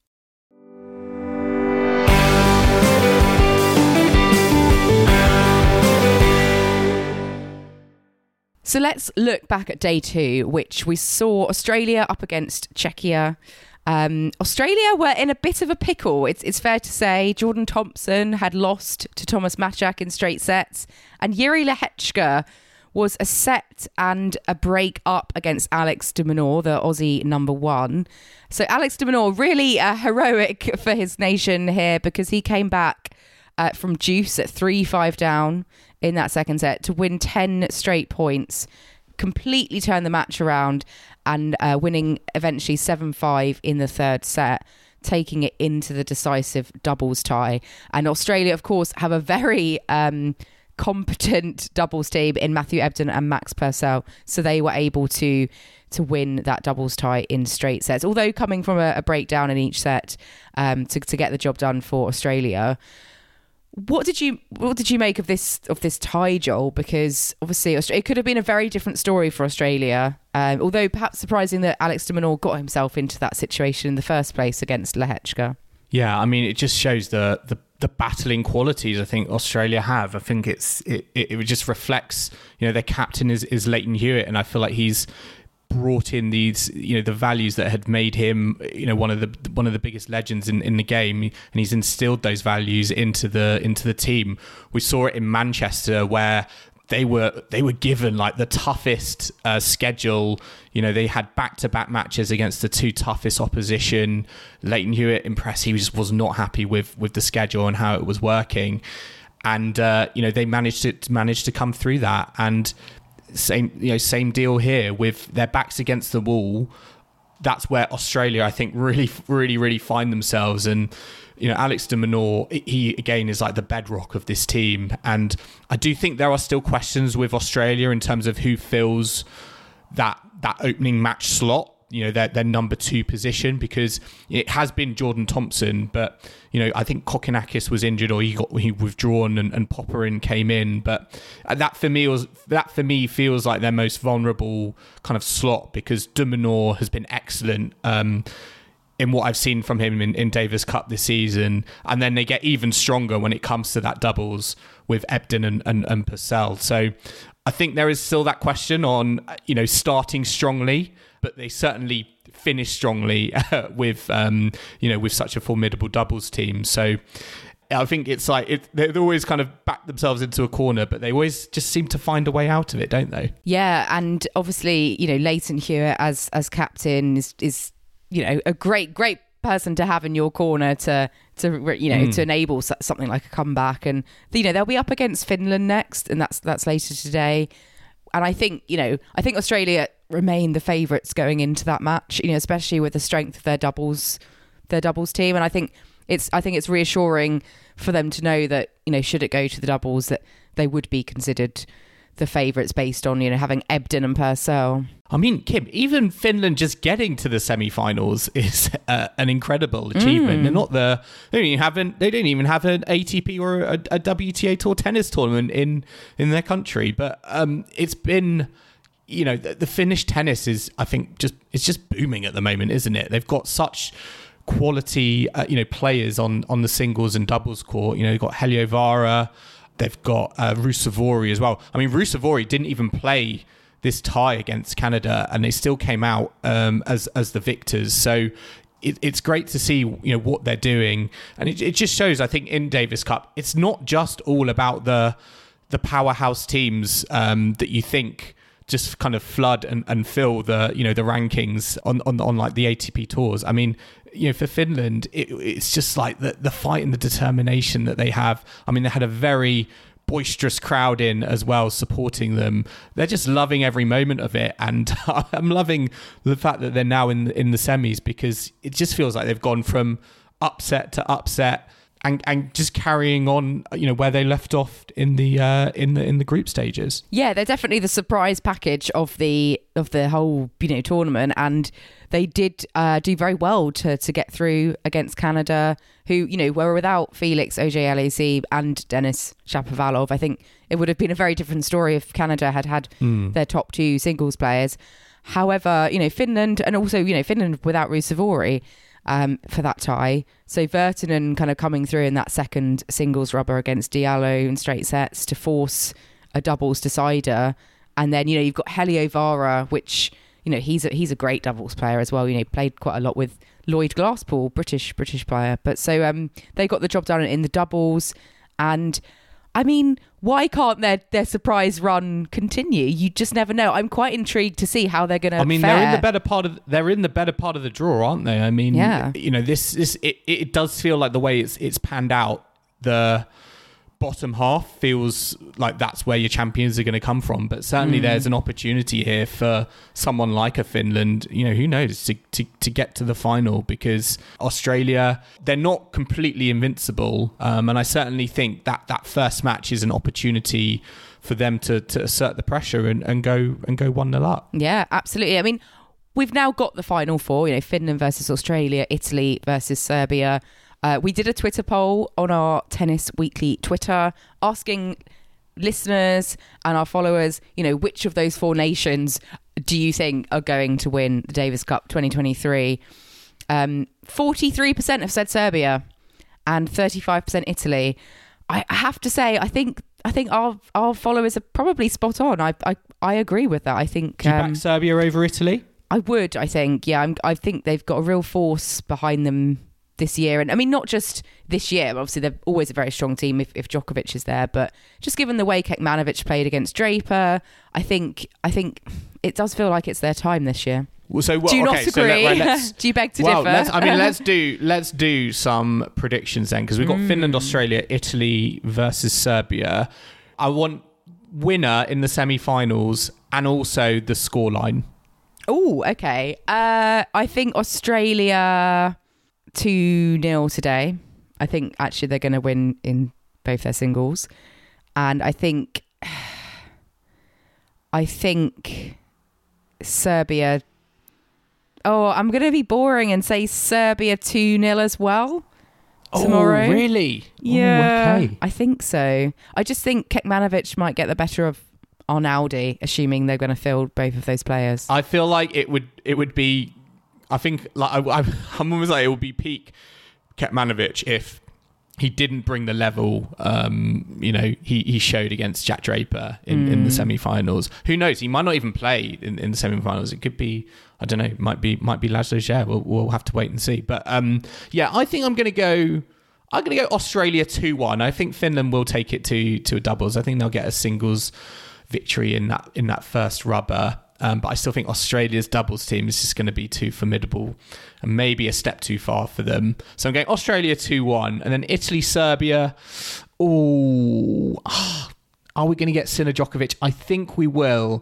So let's look back at day two, which we saw Australia up against Czechia. Um, Australia were in a bit of a pickle, it's it's fair to say. Jordan Thompson had lost to Thomas Mačák in straight sets, and Jiri Lehečka was a set and a break up against Alex de Minaur, the Aussie number one. So Alex de Minaur really uh, heroic for his nation here, because he came back uh, from deuce at three five down in that second set to win ten straight points, completely turn the match around, and uh, winning eventually seven five in the third set, taking it into the decisive doubles tie. And Australia, of course, have a very um, competent doubles team in Matthew Ebden and Max Purcell, so they were able to to win that doubles tie in straight sets, although coming from a, a breakdown in each set um, to, to get the job done for Australia. What did you what did you make of this of this tie, Joel? Because obviously it could have been a very different story for Australia, um, although perhaps surprising that Alex de Minaur got himself into that situation in the first place against Lehečka.
Yeah, I mean, it just shows the the, the battling qualities I think Australia have. I think it's it, it, it just reflects, you know, their captain is, is Leighton Hewitt, and I feel like he's brought in these, you know, the values that had made him, you know, one of the one of the biggest legends in, in the game, and he's instilled those values into the into the team. We saw it in Manchester, where they were they were given like the toughest uh, schedule. You know, they had back-to-back matches against the two toughest opposition. Leighton Hewitt impressed. He just was not happy with with the schedule and how it was working, and uh, you know, they managed to managed to come through that. And Same, you know, same deal here with their backs against the wall. That's where Australia, I think, really, really, really find themselves. And, you know, Alex de Minaur, he again is like the bedrock of this team. And I do think there are still questions with Australia in terms of who fills that that opening match slot, you know, their, their number two position, because it has been Jordan Thompson, but, you know, I think Kokkinakis was injured or he got he withdrawn and, and Popperin came in. But that for me was that for me feels like their most vulnerable kind of slot, because De Minaur has been excellent um, in what I've seen from him in, in Davis Cup this season. And then they get even stronger when it comes to that doubles with Ebden and, and, and Purcell. So I think there is still that question on, you know, starting strongly, but they certainly finish strongly uh, with, um, you know, with such a formidable doubles team. So I think it's like, it, they always kind of back themselves into a corner, but they always just seem to find a way out of it, don't they?
Yeah, and obviously, you know, Leighton Hewitt as as captain is, is you know, a great, great person to have in your corner to, to you know, mm. to enable something like a comeback. And, you know, they'll be up against Finland next, and that's that's later today. And I think, you know, I think Australia remain the favourites going into that match, you know, especially with the strength of their doubles, their doubles team. And I think it's, I think it's reassuring for them to know that, you know, should it go to the doubles, that they would be considered the favourites based on, you know, having Ebden and Purcell.
I mean, Kim, even Finland just getting to the semi-finals is uh, an incredible achievement. Mm. They're not the they don't even have an, they don't even have an A T P or a, a W T A Tour tennis tournament in in their country. But um, it's been, you know, the, the Finnish tennis is, I think, just it's just booming at the moment, isn't it? They've got such quality, uh, you know, players on on the singles and doubles court. You know, they've got Heliövaara, they've got uh, Ruusuvuori as well. I mean, Ruusuvuori didn't even play this tie against Canada, and they still came out um, as as the victors. So it, it's great to see, you know, what they're doing, and it, it just shows, I think, in Davis Cup, it's not just all about the the powerhouse teams um, that you think just kind of flood and, and fill the, you know, the rankings on, on on like the A T P tours. I mean, you know, for Finland, it, it's just like the the fight and the determination that they have. I mean, they had a very boisterous crowd in as well supporting them. They're just loving every moment of it, and I'm loving the fact that they're now in in the semis, because it just feels like they've gone from upset to upset, and and just carrying on, you know, where they left off in the uh, in the in the group stages. Yeah,
they're definitely the surprise package of the of the whole, you know, tournament, and they did uh, do very well to to get through against Canada, who, you know, were without Felix Auger-Aliassime and Denis Shapovalov. I think it would have been a very different story if Canada had had mm. their top two singles players. However, you know, Finland, and also, you know, Finland without Ruusuvuori um, for that tie. So Virtanen kind of coming through in that second singles rubber against Diallo in straight sets to force a doubles decider. And then, you know, you've got Heliövaara, which, you know, he's a, he's a great doubles player as well. You know, played quite a lot with Lloyd Glasspool, British British player. But so um, they got the job done in the doubles. And I mean, why can't their their surprise run continue? You just never know. I'm quite intrigued to see how they're going to.
I mean,
fare.
they're in the better part of they're in the better part of the draw, aren't they? I mean,
yeah.
you know, this this it, it does feel like the way it's it's panned out. The bottom half feels like that's where your champions are going to come from, but certainly mm. there's an opportunity here for someone like a Finland, you know, who knows, to, to to get to the final, because Australia, they're not completely invincible, um, and I certainly think that that first match is an opportunity for them to to assert the pressure and, and go and go one nil up.
Yeah, absolutely. I mean, we've now got the final four, you know, Finland versus Australia, Italy versus Serbia. Uh, we did a Twitter poll on our Tennis Weekly Twitter asking listeners and our followers, you know, which of those four nations do you think are going to win the Davis Cup twenty twenty-three? Um, forty-three percent have said Serbia and thirty-five percent Italy. I have to say, I think I think our our followers are probably spot on. I I, I agree with that. I think.
Do you
um,
back Serbia over Italy?
I would. I think. Yeah. I'm, I think they've got a real force behind them this year. And I mean, not just this year, obviously they're always a very strong team if, if Djokovic is there, but just given the way Kekmanovic played against Draper, I think I think it does feel like it's their time this year.
Well, so well,
do you
okay,
not agree?
So let, right,
do you beg to
well,
differ?
Let's, I mean, let's do let's do some predictions then, because we've got mm. Finland, Australia, Italy versus Serbia. I want winner in the semi-finals and also the scoreline.
Oh, okay. Uh, I think Australia two nil today. I think actually they're going to win in both their singles. And I think I think Serbia Oh, I'm going to be boring and say Serbia two nil as well tomorrow.
Oh, really?
Yeah,
oh, okay.
I think so. I just think Kekmanovic might get the better of Arnaldi, assuming they're going to field both of those players.
I feel like it would it would be, I think, like I, I, I'm almost like it would be peak Kekmanovic if he didn't bring the level, um, you know, he, he showed against Jack Draper in, mm. in the semi-finals. Who knows? He might not even play in, in the semi-finals. It could be, I don't know, might be might be Laszlo Djere. We'll, we'll have to wait and see. But um, yeah, I think I'm going to go, I'm going to go Australia two one. I think Finland will take it to to a doubles. I think they'll get a singles victory in that in that first rubber. Um, but I still think Australia's doubles team is just going to be too formidable and maybe a step too far for them. So I'm going Australia two one. And then Italy, Serbia. Oh, are we going to get Sinner Djokovic? I think we will.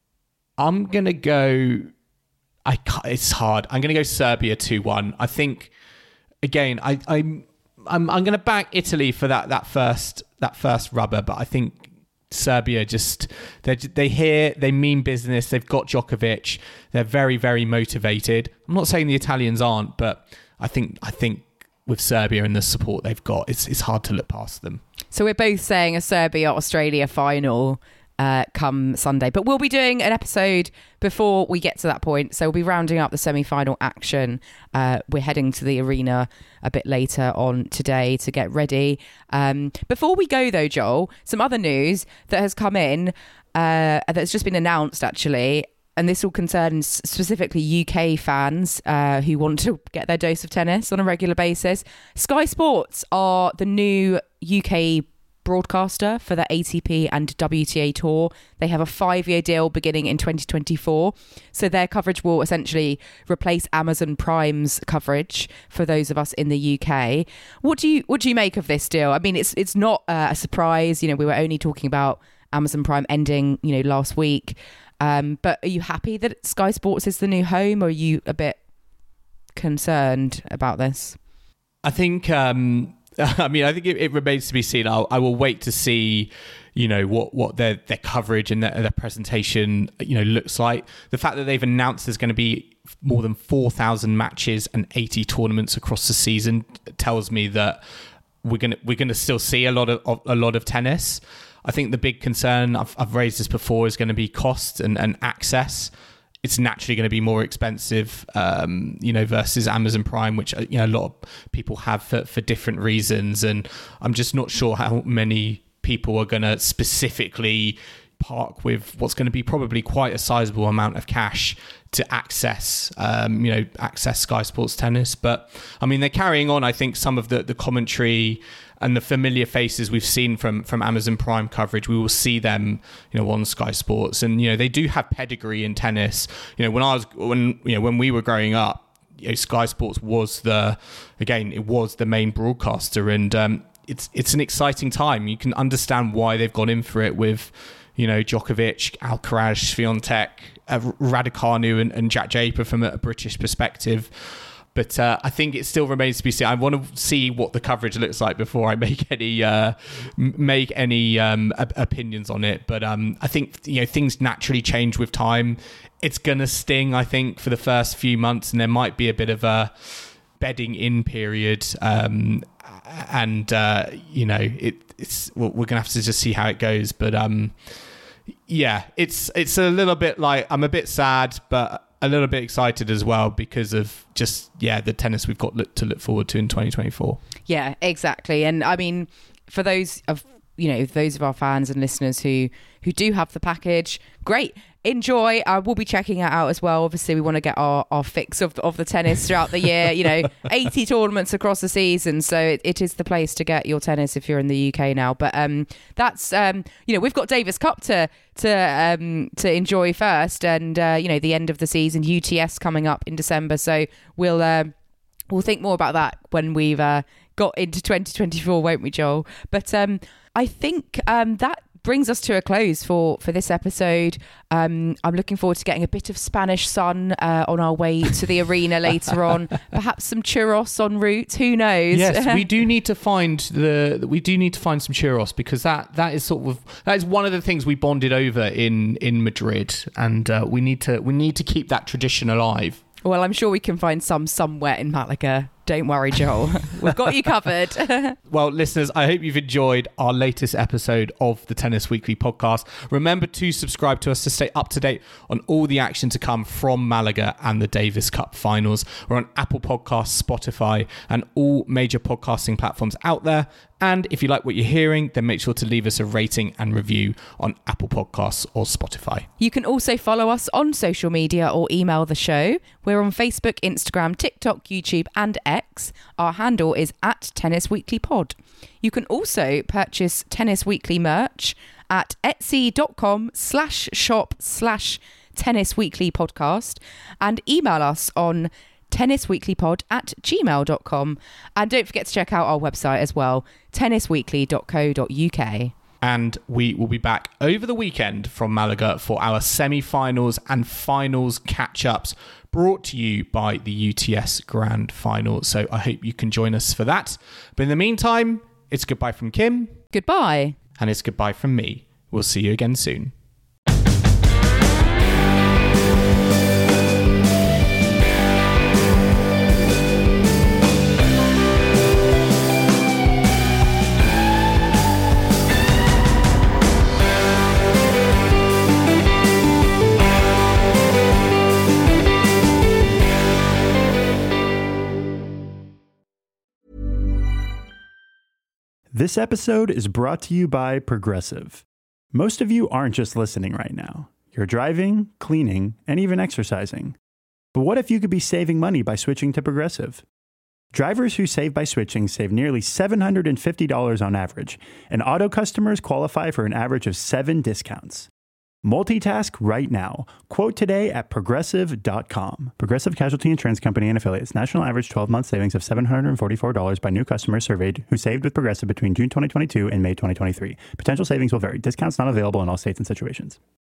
I'm going to go... I can't, it's hard. I'm going to go Serbia two one. I think, again, I, I'm I'm I'm going to back Italy for that that first that first rubber, but I think Serbia just they they hear they mean business. They've got Djokovic. They're very very motivated. I'm not saying the Italians aren't, but I think I think with Serbia and the support they've got, it's it's hard to look past them.
So we're both saying a Serbia Australia final uh, come Sunday, but we'll be doing an episode before we get to that point. So we'll be rounding up the semi-final action. Uh, we're heading to the arena a bit later on today to get ready. Um, before we go though, Joel, some other news that has come in uh, that's just been announced actually, and this will concern specifically U K fans uh, who want to get their dose of tennis on a regular basis. Sky Sports are the new U K broadcaster for the A T P and W T A Tour. They have a five-year deal beginning in twenty twenty-four. So their coverage will essentially replace Amazon Prime's coverage for those of us in the U K. What do you what do you make of this deal? I mean, it's it's not uh, a surprise. You know, we were only talking about Amazon Prime ending, you know, last week. Um, but are you happy that Sky Sports is the new home, or are you a bit concerned about this?
I think... Um I mean, I think it, it remains to be seen. I'll, I will wait to see, you know, what, what their, their coverage and their, their presentation, you know, looks like. The fact that they've announced there's going to be more than four thousand matches and eighty tournaments across the season tells me that we're going to we're going to still see a lot of, of a lot of tennis. I think the big concern, I've, I've raised this before, is going to be cost and, and access. It's naturally going to be more expensive, um, you know, versus Amazon Prime, which, you know, a lot of people have for, for different reasons. And I'm just not sure how many people are going to specifically park with what's going to be probably quite a sizable amount of cash to access, um, you know, access Sky Sports Tennis. But I mean, they're carrying on, I think, some of the, the commentary and the familiar faces we've seen from from Amazon Prime coverage. We will see them, you know, on Sky Sports, and you know they do have pedigree in tennis. You know, when I was when you know when we were growing up, you know, Sky Sports was the again it was the main broadcaster, and um, it's it's an exciting time. You can understand why they've gone in for it with, you know, Djokovic, Alcaraz, Swiatek, uh, Raducanu, and, and Jack Draper from a, a British perspective. But uh, I think it still remains to be seen. I want to see what the coverage looks like before I make any uh, make any um, op- opinions on it. But um, I think, you know, things naturally change with time. It's gonna sting, I think, for the first few months, and there might be a bit of a bedding in period. Um, and uh, you know, it, it's we're gonna have to just see how it goes. But um, yeah, it's it's a little bit like I'm a bit sad, but a little bit excited as well because of just, yeah, the tennis we've got look, to look forward to in twenty twenty-four.
Yeah, exactly. And I mean, for those of, you know, those of our fans and listeners who, who do have the package, great. Enjoy. Uh, we'll be checking it out as well. Obviously, we want to get our, our fix of, of the tennis throughout the year. You know, eighty tournaments across the season. So it, it is the place to get your tennis if you're in the U K now. But um, that's, um, you know, we've got Davis Cup to to um, to enjoy first. And, uh, you know, the end of the season, U T S coming up in December. So we'll, uh, we'll think more about that when we've uh, got into twenty twenty-four, won't we, Joel? But um, I think um, that brings us to a close for for this episode. um I'm looking forward to getting a bit of Spanish sun uh, on our way to the arena later on, perhaps some churros en route, who knows.
Yes, we do need to find the we do need to find some churros, because that that is sort of that is one of the things we bonded over in in Madrid, and uh, we need to we need to keep that tradition alive.
Well, I'm sure we can find some somewhere in Malaga. Don't worry, Joel. We've got you covered.
Well, listeners, I hope you've enjoyed our latest episode of the Tennis Weekly podcast. Remember to subscribe to us to stay up to date on all the action to come from Malaga and the Davis Cup finals. We're on Apple Podcasts, Spotify, and all major podcasting platforms out there. And if you like what you're hearing, then make sure to leave us a rating and review on Apple Podcasts or Spotify.
You can also follow us on social media or email the show. We're on Facebook, Instagram, TikTok, YouTube, and X. Our handle is at Tennis Weekly Pod. You can also purchase Tennis Weekly merch at etsy.com slash shop slash Tennis Weekly Podcast and email us on tennisweeklypod at gmail dot com. And don't forget to check out our website as well, tennis weekly dot co dot uk.
And we will be back over the weekend from Malaga for our semi-finals and finals catch-ups brought to you by the U T S Grand Final. So I hope you can join us for that. But in the meantime, it's goodbye from Kim.
Goodbye.
And it's goodbye from me. We'll see you again soon.
This episode is brought to you by Progressive. Most of you aren't just listening right now. You're driving, cleaning, and even exercising. But what if you could be saving money by switching to Progressive? Drivers who save by switching save nearly seven hundred fifty dollars on average, and auto customers qualify for an average of seven discounts. Multitask right now. Quote today at progressive dot com. Progressive Casualty Insurance Company and Affiliates. National average twelve-month savings of seven hundred forty-four dollars by new customers surveyed who saved with Progressive between June twenty twenty-two and May twenty twenty-three. Potential savings will vary. Discounts not available in all states and situations.